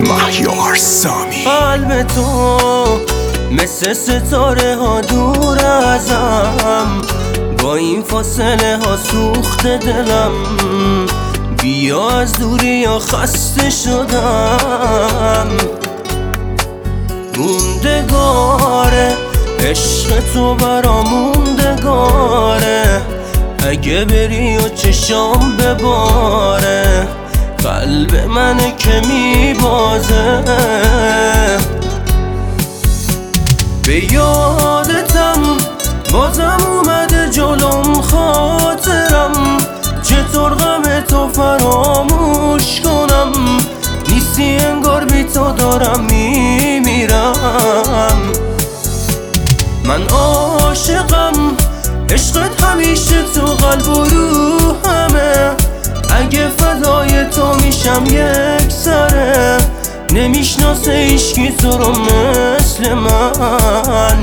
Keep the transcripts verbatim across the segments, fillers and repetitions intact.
مهیار سامی. قلب تو مثل ستاره ها دور ازم، با این فاصله ها سوخت دلم. بیا از دوری یا خسته شدم. موندگاره عشق تو برا موندگاره، اگه بری و چشام بباره، قلب منه که میبازه. به یادتم بازم اومده جلوم خاطرم، چطور غم تو فراموش کنم؟ نیستی انگار بی تو دارم میمیرم. من عاشقم، عشقت همیشه تو قلب و روحمه، اگه فدای تو میشم یک سره، نمیشناسه هیچکی تو رو مثل من.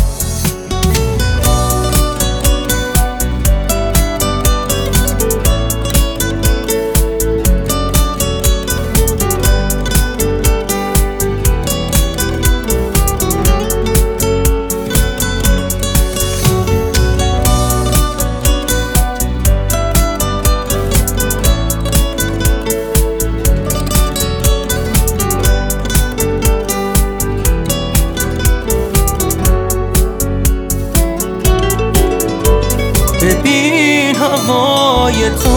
ببین هوای تو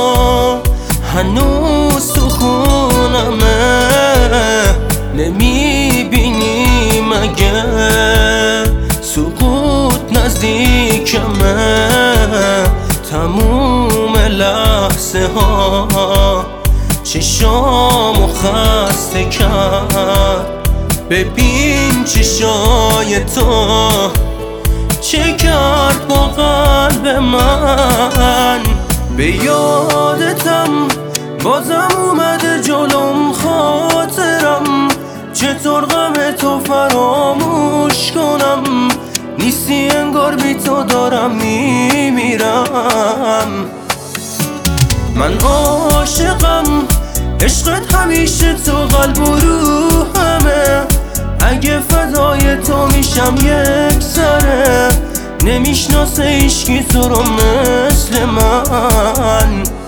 هنوز تو خونمه، نمیبینی مگه سقوط نزدیکمه؟ تموم لحظه ها چشامو خسته کرد. ببین چشای تو چه کرد با قلب من. به یادتم بازم اومده جلوم خاطرم، چطور غم تو فراموش کنم؟ نیستی انگار بی تو دارم میمیرم. من عاشقم، عشقت همیشه تو قلب و روحمه، اگه فدای تو میشم یک سره، نمیشناسه هیچکی تو رو مثل من.